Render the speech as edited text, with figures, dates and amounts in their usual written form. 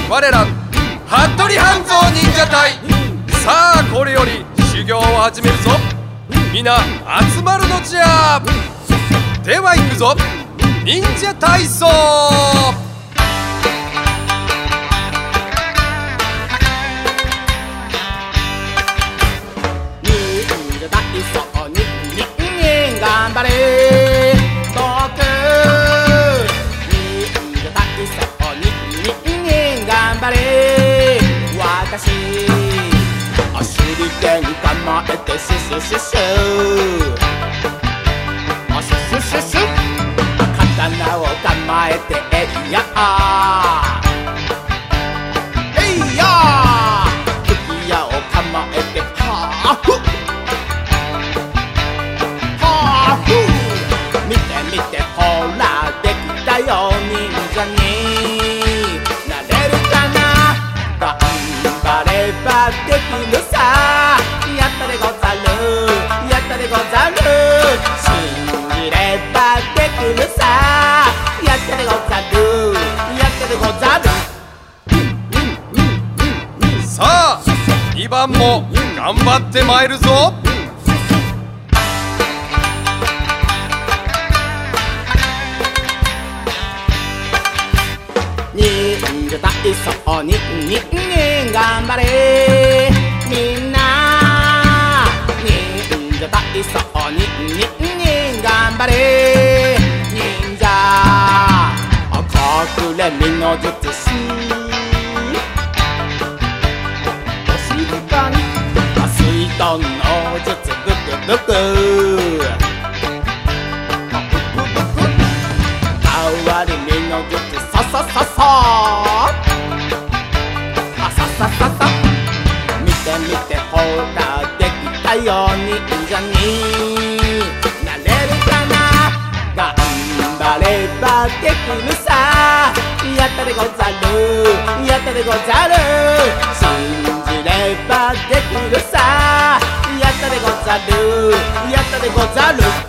我ら服部半蔵忍者隊。さあこれより修行を始めるぞ。皆集まるのじゃ。では行くぞ、忍者体操。 忍者体操に頑張れ僕。忍者体操に頑張れ私。手裏剣構えてシュシュシュシュシュシュシュシュ。刀を構えてえいやえいや。吹き矢を構えてはーふはーふ。見て見てほらできたよ忍者になれるかな。頑張ればできるさ。やったでござるやったでござる。信じればできるさ。やったでござるやったでござる。 さあ2番も頑張ってまいるぞ。 忍者体操に頑張れみんな。忍者体操に頑張れ忍者。隠れ身の術師。お静かに水遁の術ブクブク。変わり身の術ささささ。あささささ。見て見てほらできたよ忍者になれるかな。頑張ればできるさ。やったでござるやったでござる。信じればできるさ。やったでござるやったでござる。